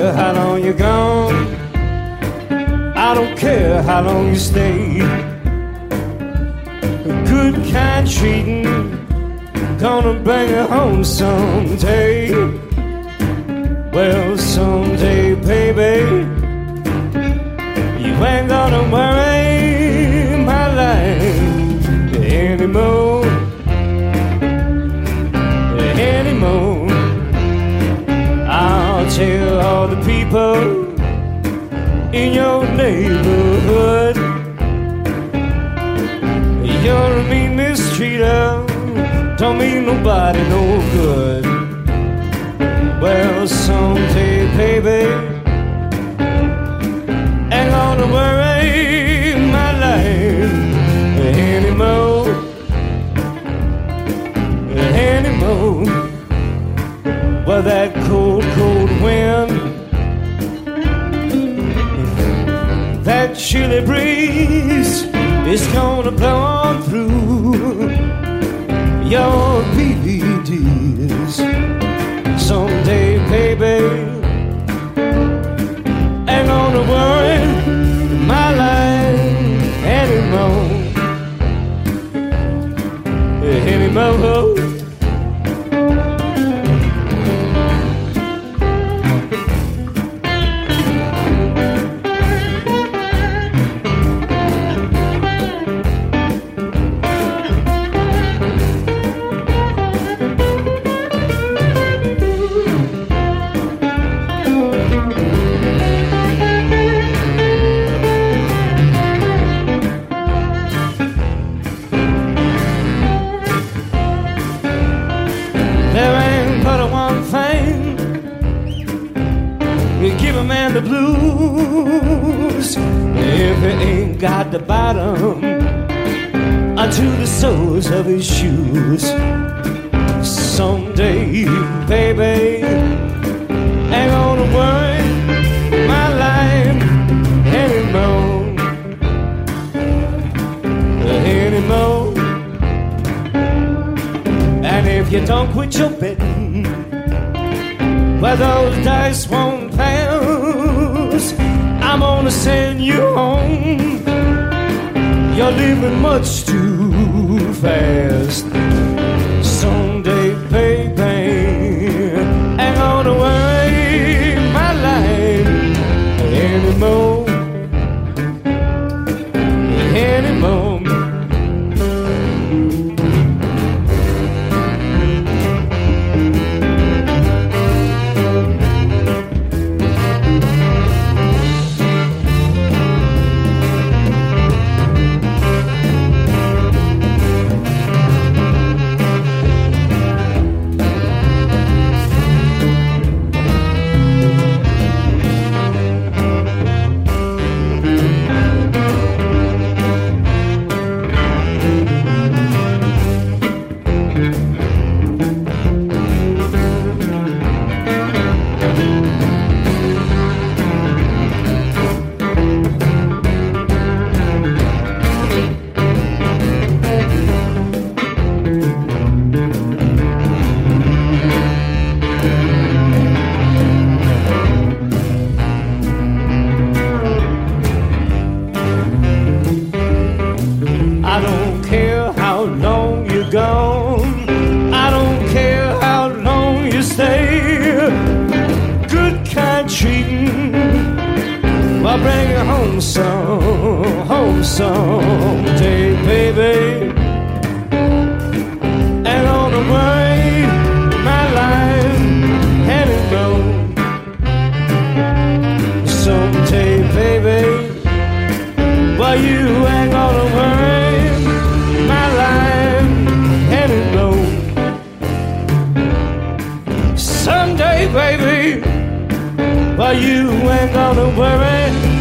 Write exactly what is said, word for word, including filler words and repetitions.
care how long you're gone. I don't care how long you stay. Good kind treating gonna bring you home someday. Well, someday, baby, you ain't gonna worry my life anymore, anymore. I'll tell all the people in your neighborhood you're a mean mistreater, don't mean nobody no good. Well, someday, baby, ain't gonna worry my life anymore, anymore. Well, that cold, cold wind, that chilly breeze is gonna blow on through your B V Ds. Someday, baby, ain't gonna worry my life anymore, anymore. The blues, if he ain't got the bottom unto the soles of his shoes. Someday, baby, ain't gonna worry my life anymore, anymore. And if you don't quit your betting, well, those dice won't pass. I'm gonna send you home. You're living much too fast. Someday, baby, ain't gonna worry my life anymore, anymore. I'll bring you home some, home someday, baby. And on the way, my life anymore. Someday, baby, well, you ain't gonna worry my life anymore. Someday, baby, well, you ain't gonna worry